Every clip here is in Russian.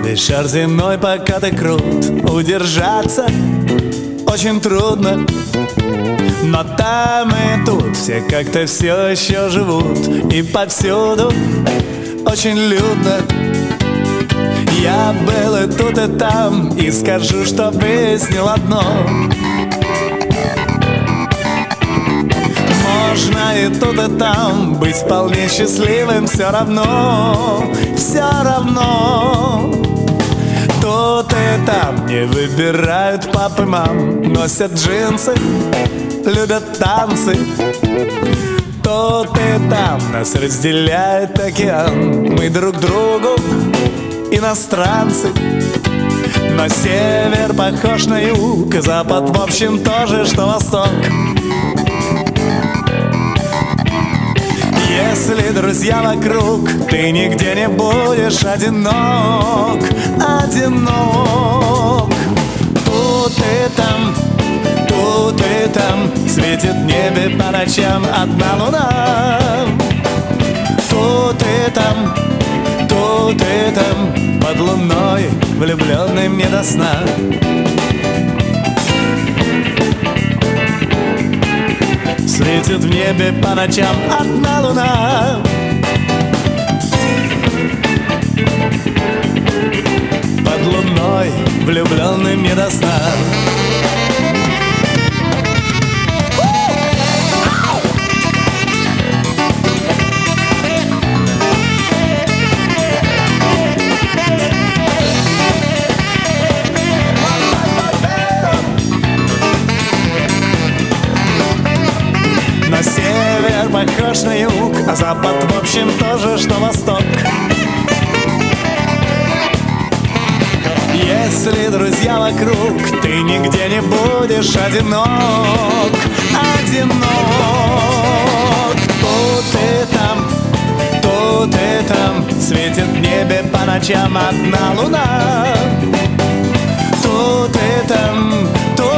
Весь шар земной, пока ты крут, удержаться очень трудно. Но там и тут все как-то все еще живут, и повсюду очень людно. Я был и тут, и там, и скажу, что выяснил одно: можно и тут, и там быть вполне счастливым все равно, все равно. Тут и там не выбирают папы, мам, носят джинсы, любят танцы. Тут и там нас разделяет океан, мы друг другу иностранцы. Но север похож на юг, запад в общем тоже, что восток. Если друзья вокруг, ты нигде не будешь одинок, одинок. Тут и там светит в небе по ночам одна луна. Тут и там под луной влюбленным не до сна. Светит в небе по ночам одна луна. Под луной влюбленным не до сна. Но север похож на юг, а запад в общем тоже, что восток. Если друзья вокруг, ты нигде не будешь одинок, одинок. Тут и там светит в небе по ночам одна луна. Тут и там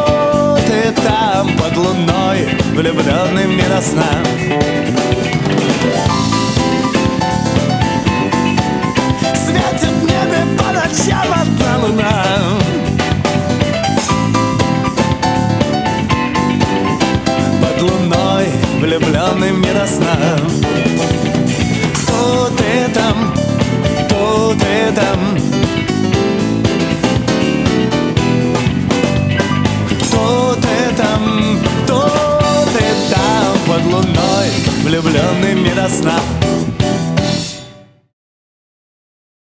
под луной влюбленным не до сна. Светит в небе по ночам одна луна. Под луной влюбленным не до сна. Тут и там под луной влюбленным не до сна.